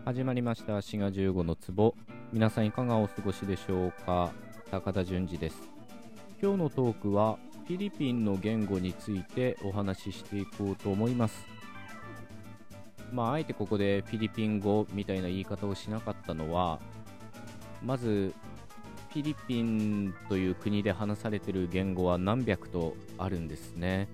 始まりました滋賀15の壺。皆さんいかがお過ごしでしょうか。高田純次です。今日のトークはフィリピンの言語についてお話ししていこうと思います。あえてここでフィリピン語みたいな言い方をしなかったのは、まずフィリピンという国で話されている言語は何百とあるんですね。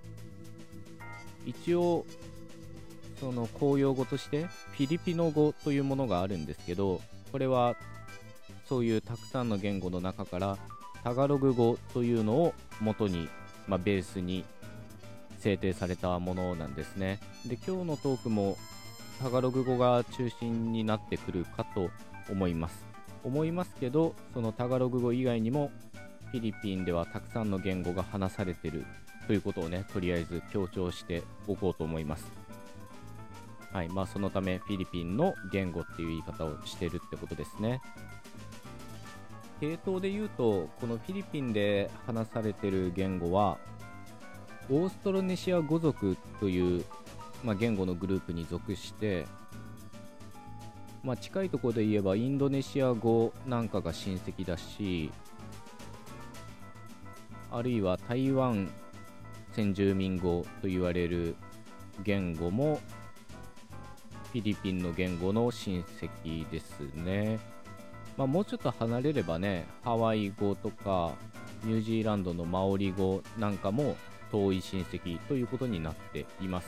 一応その公用語としてフィリピノ語というものがあるんですけど、これはそういうたくさんの言語の中からタガログ語というのを元に、ベースに制定されたものなんですね。で、今日のトークもタガログ語が中心になってくるかと思いますけど、そのタガログ語以外にもフィリピンではたくさんの言語が話されているということをね、とりあえず強調しておこうと思います。はい、そのためフィリピンの言語っていう言い方をしてるってことですね。系統で言うと、このフィリピンで話されてる言語はオーストラネシア語族という、言語のグループに属して、近いところで言えばインドネシア語なんかが親戚だし、あるいは台湾先住民語と言われる言語もフィリピンの言語の親戚ですね。もうちょっと離れればね、ハワイ語とかニュージーランドのマオリ語なんかも遠い親戚ということになっています。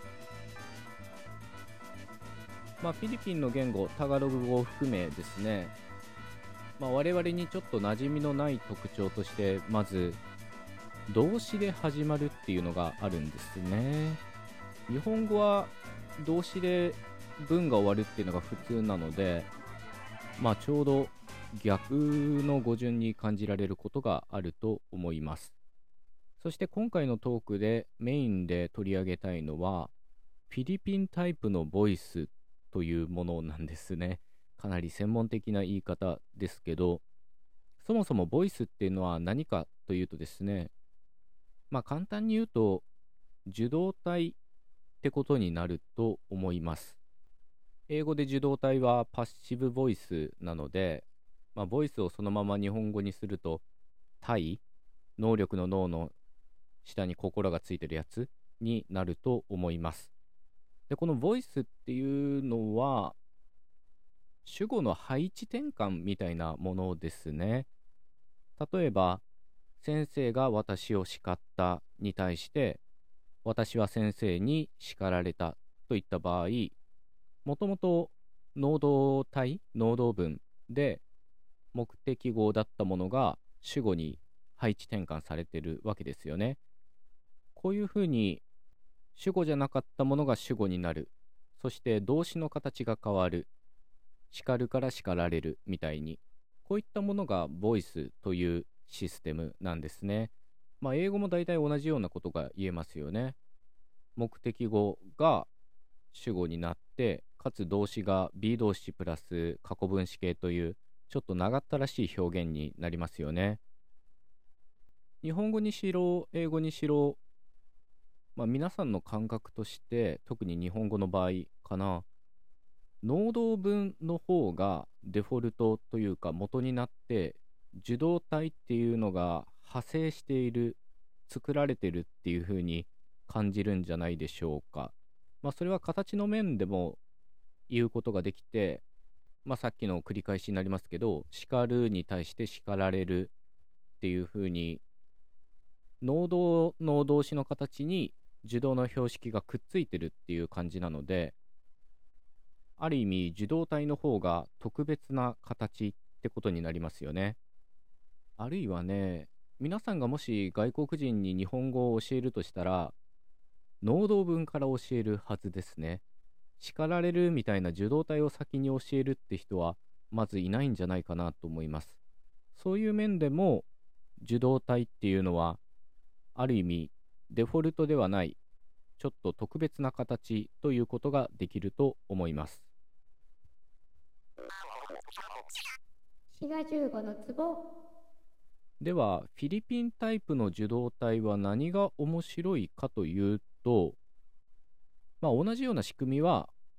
フィリピンの言語、タガログ語を含めですね、我々にちょっと馴染みのない特徴として、まず動詞で始まるっていうのがあるんですね。日本語は動詞で文が終わるっていうのが普通なので、ちょうど逆の語順に感じられることがあると思います。そして今回のトークでメインで取り上げたいのはフィリピンタイプのボイスというものなんですね。かなり専門的な言い方ですけど、そもそもボイスっていうのは何かというとですね、簡単に言うと受動体ってことになると思います。英語で受動体はパッシブボイスなので、ボイスをそのまま日本語にすると体、能力の脳の下に心がついてるやつになると思います。で、このボイスっていうのは主語の配置転換みたいなものですね。例えば、先生が私を叱ったに対して私は先生に叱られたといった場合、もともと能動体、能動文で目的語だったものが主語に配置転換されているわけですよね。こういうふうに主語じゃなかったものが主語になる。そして動詞の形が変わる。叱るから叱られるみたいに。こういったものがボイスというシステムなんですね。英語も大体同じようなことが言えますよね。目的語が主語になって、かつ動詞が be 動詞プラス過去分詞形というちょっと長ったらしい表現になりますよね。日本語にしろ英語にしろ、皆さんの感覚として、特に日本語の場合かな、能動文の方がデフォルトというか元になって、受動体っていうのが派生している、作られてるっていう風に感じるんじゃないでしょうか。それは形の面でも言うことができて、さっきの繰り返しになりますけど、叱るに対して叱られるっていう風に能動の動詞の形に受動の標識がくっついてるっていう感じなので、ある意味受動体の方が特別な形ってことになりますよね。あるいはね、皆さんがもし外国人に日本語を教えるとしたら能動文から教えるはずですね。叱られるみたいな受動体を先に教えるって人はまずいないんじゃないかなと思います。そういう面でも受動体っていうのはある意味デフォルトではない、ちょっと特別な形ということができると思います。 滋賀15の壺。 ではフィリピンタイプの受動体は何が面白いかというと、同じような仕組みは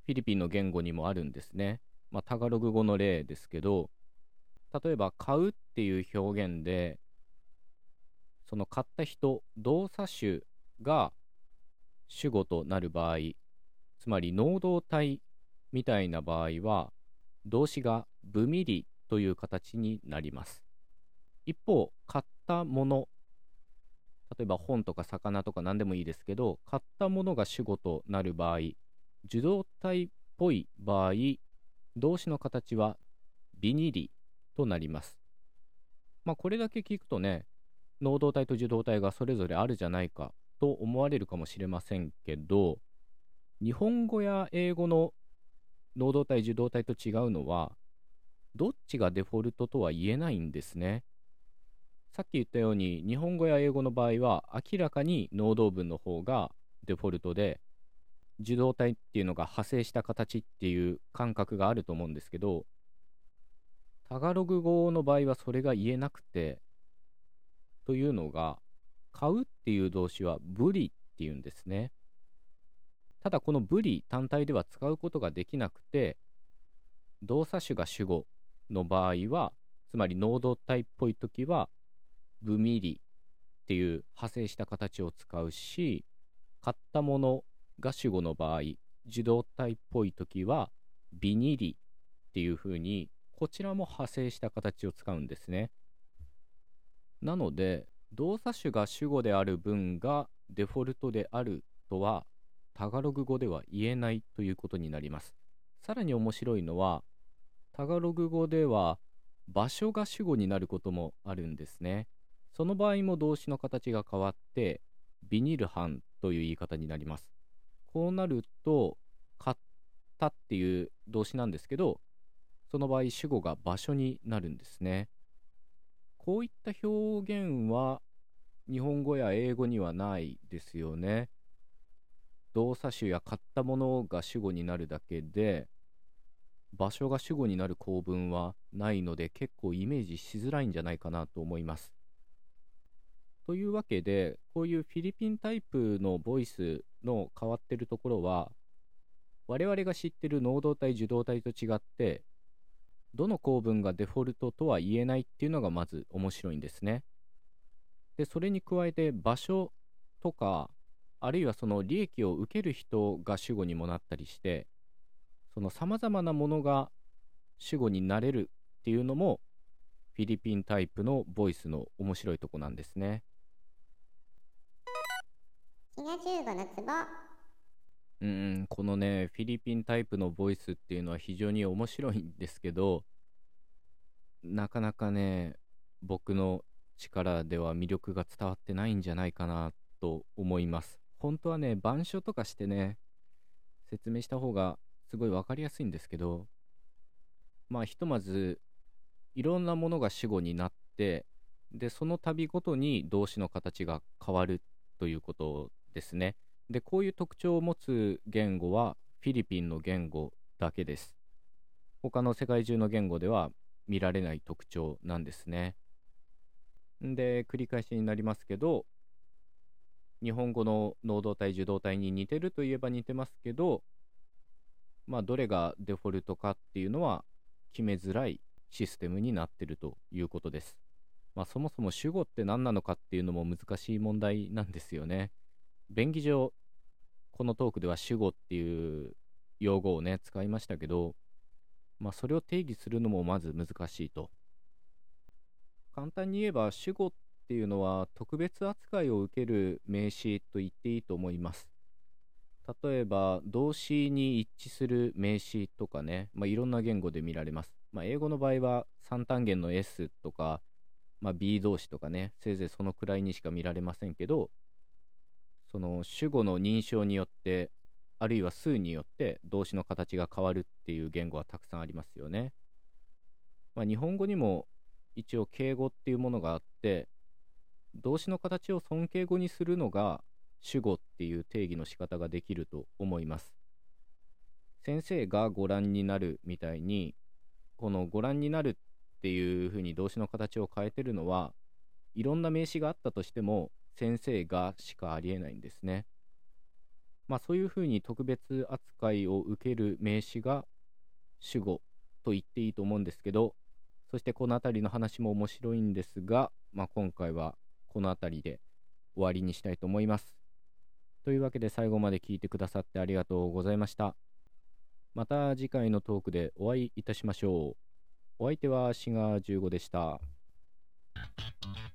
フィリピンの言語にもあるんですね。タガログ語の例ですけど、例えば買うっていう表現で、その買った人、動作主が主語となる場合、つまり能動体みたいな場合は、動詞がブミリという形になります。一方、買ったもの、例えば本とか魚とか何でもいいですけど、買ったものが主語となる場合、受動体っぽい場合、動詞の形はビニリとなります。これだけ聞くとね、能動体と受動体がそれぞれあるじゃないかと思われるかもしれませんけど、日本語や英語の能動体受動体と違うのは、どっちがデフォルトとは言えないんですね。さっき言ったように、日本語や英語の場合は明らかに能動文の方がデフォルトで、受動体っていうのが派生した形っていう感覚があると思うんですけど、タガログ語の場合はそれが言えなくて、というのが、買うっていう動詞はブリっていうんですね。ただこのブリ単体では使うことができなくて、動作主が主語の場合は、つまり能動体っぽいときは、ブミリっていう派生した形を使うし、買ったものが主語の場合、受動体っぽいときは、ビニリっていう風に、こちらも派生した形を使うんですね。なので、動作主が主語である文がデフォルトであるとは、タガログ語では言えないということになります。さらに面白いのは、タガログ語では場所が主語になることもあるんですね。その場合も動詞の形が変わって、ビニルハンという言い方になります。こうなると、買ったっていう動詞なんですけど、その場合主語が場所になるんですね。こういった表現は日本語や英語にはないですよね。動作主や買ったものが主語になるだけで、場所が主語になる構文はないので、結構イメージしづらいんじゃないかなと思います。というわけで、こういうフィリピンタイプのボイスの変わってるところは、我々が知ってる能動体受動体と違って、どの構文がデフォルトとは言えないっていうのがまず面白いんですね。で、それに加えて場所とか、あるいはその利益を受ける人が主語にもなったりして、その様々なものが主語になれるっていうのも、フィリピンタイプのボイスの面白いとこなんですね。 東15のツボ。 このね、フィリピンタイプのボイスっていうのは非常に面白いんですけど、なかなかね、僕の力では魅力が伝わってないんじゃないかなと思います。本当はね、板書とかしてね、説明した方がすごいわかりやすいんですけど、ひとまず、いろんなものが主語になって、で、その度ごとに動詞の形が変わるということですね。で、こういう特徴を持つ言語はフィリピンの言語だけです。他の世界中の言語では見られない特徴なんですね。で、繰り返しになりますけど、日本語の能動体受動体に似てるといえば似てますけど、どれがデフォルトかっていうのは決めづらいシステムになってるということです。そもそも主語って何なのかっていうのも難しい問題なんですよね。便宜上、このトークでは主語っていう用語をね、使いましたけど、それを定義するのもまず難しいと。簡単に言えば主語っていうのは特別扱いを受ける名詞と言っていいと思います。例えば動詞に一致する名詞とかね、いろんな言語で見られます。英語の場合は三単元の S とか、B 動詞とかね、せいぜいそのくらいにしか見られませんけど、その主語の認証によって、あるいは数によって動詞の形が変わるっていう言語はたくさんありますよね。日本語にも一応敬語っていうものがあって、動詞の形を尊敬語にするのが主語っていう定義の仕方ができると思います。先生がご覧になるみたいに、このご覧になるっていうふうに動詞の形を変えてるのは、いろんな名詞があったとしても先生がしかありえないんですね。 そういうふうに特別扱いを受ける名詞が主語と言っていいと思うんですけど、そしてこの辺りの話も面白いんですが、今回はこの辺りで終わりにしたいと思います。というわけで最後まで聞いてくださってありがとうございました。また次回のトークでお会いいたしましょう。お相手はシガー15でした。